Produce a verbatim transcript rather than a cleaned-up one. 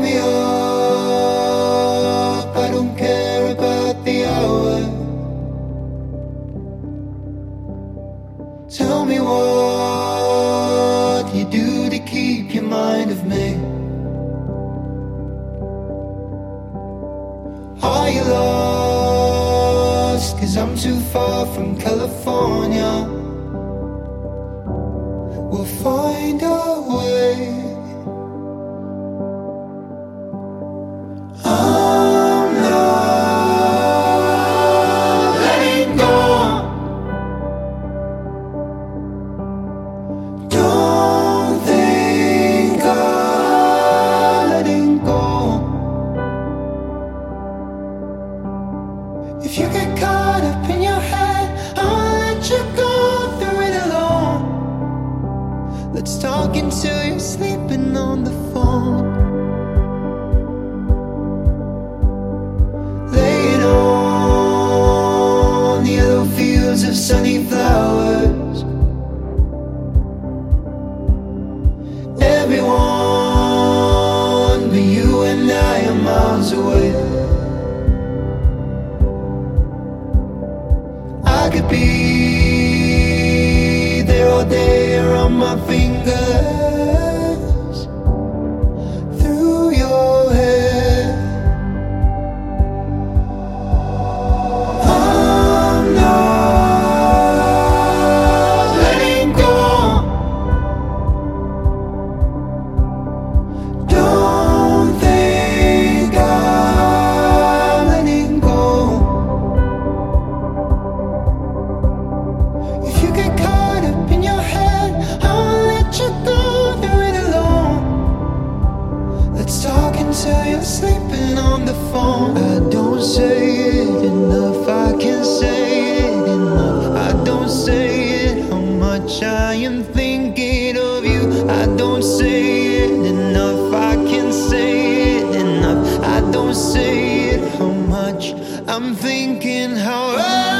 me up, I don't care about the hour. Tell me what you do to keep your mind off me. Are you lost? Cause I'm too far from California. We'll find a way. I'm not letting go. Don't think I'm letting go. If you get caught up in your head, I'll let you go through it alone. Let's talk until you're sleeping on the phone. Laying on the yellow fields of sunny flowers. Everyone but you and I are miles away. I could be there all day around my fingers, through your hair. I'm not letting go. Don't think I'm letting go. If you get caught up in your head, I'll let you go through it alone. Let's talk until you're sleeping on the phone. I don't say it enough, I can't say it enough. I don't say it how much I am thinking of you. I don't say it enough, I can't say it enough. I don't say it how much I'm thinking how I